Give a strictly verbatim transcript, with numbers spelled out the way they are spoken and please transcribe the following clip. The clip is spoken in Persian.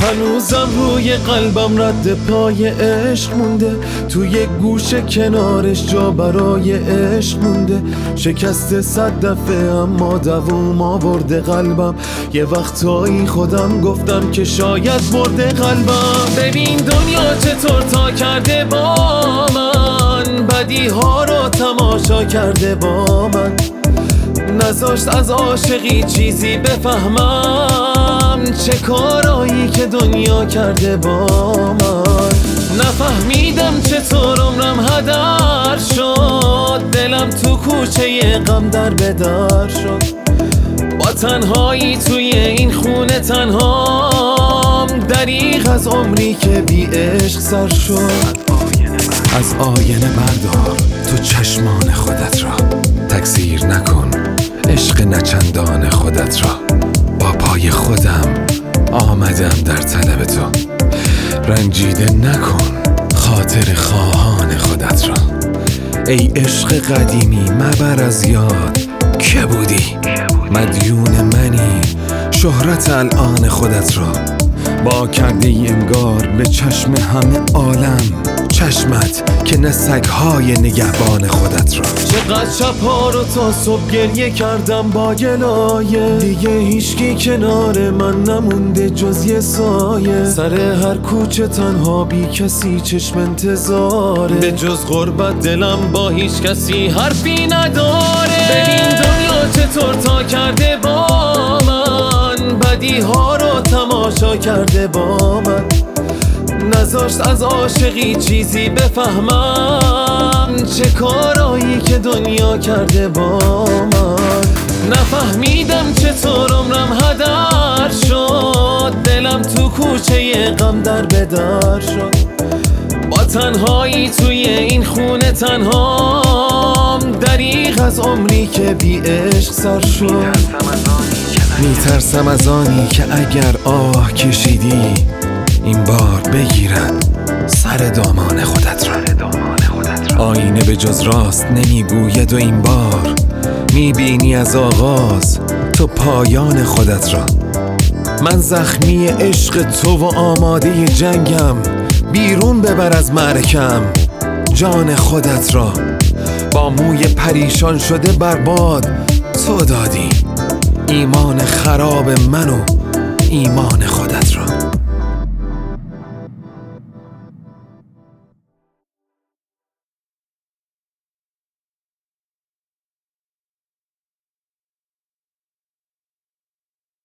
هنوزم روی قلبم رد پای عشق مونده، توی گوش کنارش جا برای عشق مونده. شکست صد دفعه اما دووم آورده قلبم، یه وقتایی خودم گفتم که شاید مرده قلبم. ببین دنیا چطور تا کرده با من، بدی ها رو تماشا کرده با من، نذاشت از عاشقی چیزی بفهمم. چه کارایی که دنیا کرده با من، نفهمیدم چطور عمرم هدر شد، دلم تو کوچه غم در به در شد. با تنهایی توی این خونه تنهام، دریغ از عمری که بی عشق سر شد. از آینه بردار تو چشمان خودت را، تکثیر نکن عشق نچندان خودت را. با پای خودم آمدم در طلب تو، رنجیده نکن خاطر خواهان خودت را. ای عشق قدیمی مبر از یاد که بودی، مدیون منی شهرت الان خودت را. با کرده ای انگار به چشم همه عالم، چشمت که نه سگ‌های نگهبان خودت را. چقدر شب‌ها رو تا صبح گریه کردم با گلایه، دیگه هیچکی کنار من نمونده جز یه سایه. سر هر کوچه تنها بی کسی چشم انتظاره، به جز غربت دلم با هیچ کسی حرفی نداره. ببین دنیا چطور تا کرده با من، بدی ها رو تماشا کرده با من، نذاشت از عاشقی چیزی بفهمم. چه کارایی که دنیا کرده با من، نفهمیدم چطور عمرم هدر شد، دلم تو کوچه غم در به در شد. با تنهایی توی این خونه تنهام، دریغ از عمری که بی عشق سر شد. میترسم از آنی که اگر آه کشیدی، این بار بگیرن سر دامان خودت را. آینه به جز راست نمیگوید و این بار میبینی از آغاز تو پایان خودت را. من زخمی عشق تو و آماده جنگم، بیرون ببر از معرکم جان خودت را. با موی پریشان شده برباد تو دادی، ایمان خراب من و ایمان خودت را.